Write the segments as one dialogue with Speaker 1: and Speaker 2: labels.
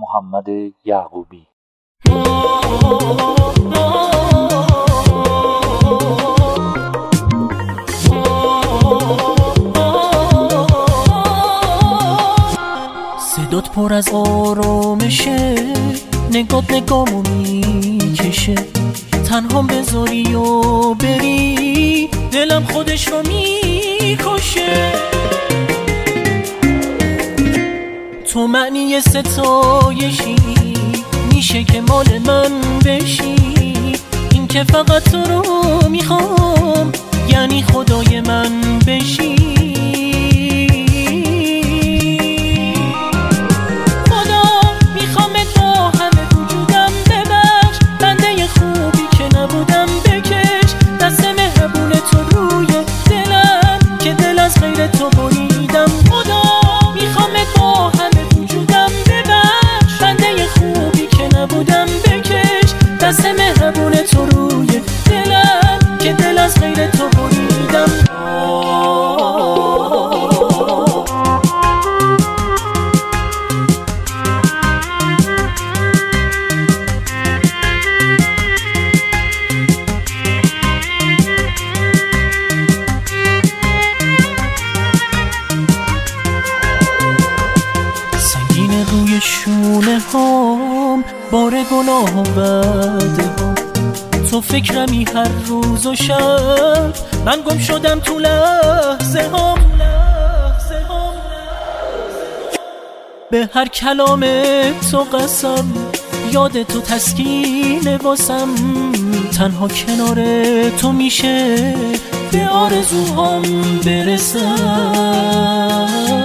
Speaker 1: محمد یعقوبی.
Speaker 2: صدات پر از آرامشه، نگات نگامو میکشه، تنها بذاری و بری دلم خودش رو میکشه. تو معنی ستایشی، میشه که مال من بشی، این که فقط تو رو میخوام، یعنی خدای من بشی. خدا میخوامت با همه وجودم، ببخش بنده خوبی که نبودم، بکش دست مهربون تو روی دلم که دل از غیر تو بریدم. خدا میخوامت با همه وجودم، ببخش بنده خوبی که نبودم، بکش دست مهربون تو روی دلم که دل از غیر تو بریدم. سنگین روی شونه هام، بار گناه و وعده ها، تو فکرمی هر روز و شب، من گم شدم تو لحظه ها. به هر کلام تو قسم، یاد تو تسکین واسم، تنها کنار تو میشه به آرزوهام برسم.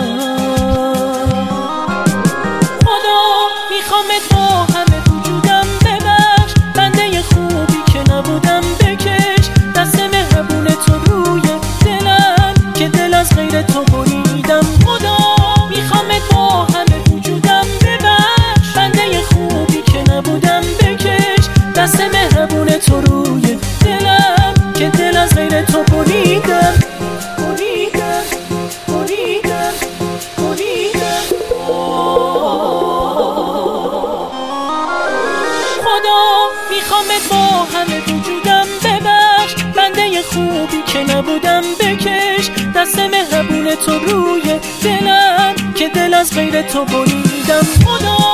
Speaker 2: خدا میخوامت با همه وجودم، ببخش بنده خوبی که نبودم، بکش دست مهربون تو روی دلم که دل از غیر تو بریدم. خدا میخوامت با همه وجودم، ببخش بنده خوبی که نبودم، بکش دست مهربون تو روی دلم که دل از غیر تو بریدم. خدا میخوامت با همه وجودم، ببخش بنده خوبی که نبودم، بکش دست مهربون تو روی دلم که دل از غیر تو بریدم. خدا